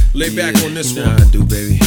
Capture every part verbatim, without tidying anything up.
Lay yeah, back on this you know one. how I do, baby.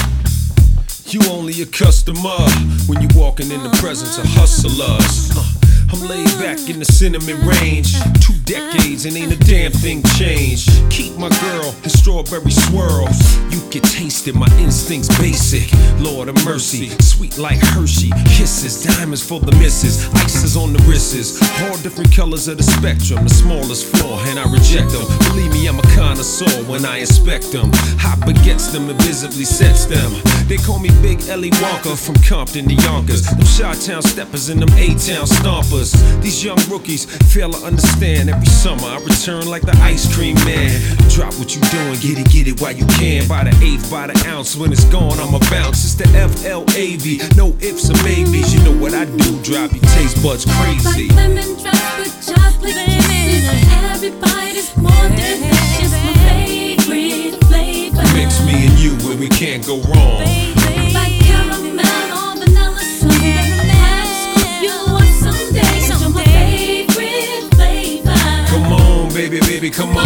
You only a customer when you walking in the presence of hustlers. Uh, I'm laid back in the cinnamon range. Two decades and ain't a damn thing changed. Keep my girl in strawberry swirls. You can taste it, my instincts basic. Lord of mercy, sweet like Hershey. Kisses, diamonds for the misses. Ices on the wrists. All different colors of the spectrum. The smallest flaw and I reject them. Believe me, I'm a connoisseur when I inspect them. Hot begets them and visibly sets them. They call me Big Ellie Walker from Compton to Yonkers. Them Chi-Town steppers and them A-Town stompers. These young rookies fail to understand. Every summer I return like the ice cream man. Drop what you doing, get it, get it while you can. By the eighth, by the ounce, when it's gone I'ma bounce. It's the F L A V, no ifs or maybes. You know what I do, drive your taste buds crazy. Like lemon drops with chocolate kisses. Every bite is more delicious. My favorite flavor. Mix me and you where we can't go wrong. Like caramel or vanilla sundae. Have to scoop you up someday. You're my favorite flavor. Come on, baby, baby, come on.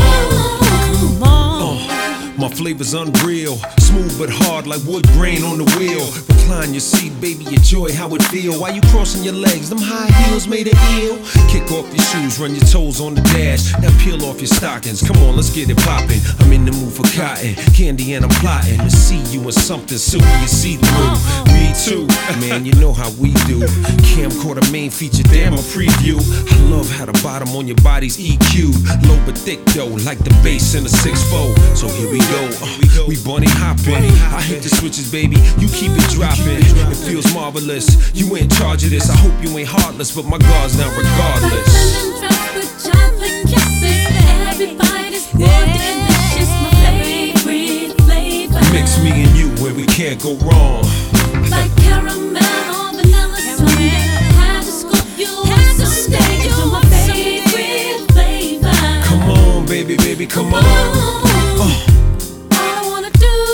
Come on. Uh, my flavor's unreal, smooth but hard like wood grain on the wheel. Recline your seat, baby, enjoy how it feel. While you crossing your legs, them high heels made it ill. Kick off your shoes, run your toes on the dash. Now peel off your stockings, come on, let's get it poppin'. I'm in the mood for cotton, candy and I'm plotting to see you in something silky and see-through. Me too, man, you know how we do. Camcorder main feature, damn a preview. I love how the bottom on your body's E Q'd. Low but thick though, like the bass in a six four. So here we go, uh, we bunny hopping. I hit the switches, baby, you keep it dropping. It feels marvelous, you in charge of this. I hope you ain't heartless, but my guard's down regardless. Lemon drops with chocolate kisses. Every bite is more delicious. My favorite flavor. Mix me and you where we can't go wrong. Like caramel or vanilla sundae. Have to scoop you up someday. You're my favorite flavor. Come on, baby, baby, come on. Uh. All I wanna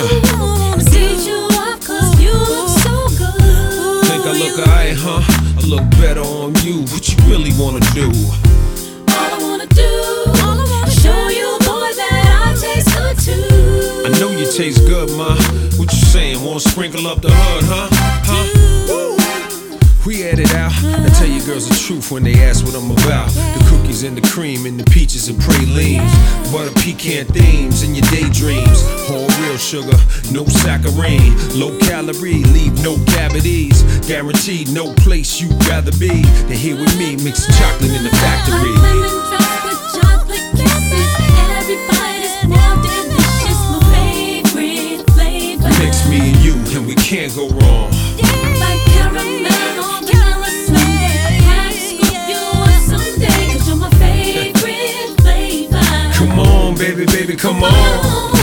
do is eat you up 'cause you look so good. Think I look alright, huh? I look better on you. What you really wanna do? All I wanna do is show you, boy, that I taste good too. I know you taste good, ma. What you saying? Wanna sprinkle up the hood, huh? Huh? We had it out. I tell you girls the truth when they ask what I'm about. The cookies and the cream and the peaches and pralines. Butter pecan themes in your daydreams. All real sugar, no saccharine. Low calorie, leave no cavities. Guaranteed no place you'd rather be than here with me mixing chocolate in the factory. Like lemon drops with chocolate kisses. Every bite is more delicious. My favorite flavor. Mix me and you and we can't go wrong. Like caramel or vanilla sundae. Have to scoop you up someday 'cause you're my favorite flavor. Come on, baby, baby, come on.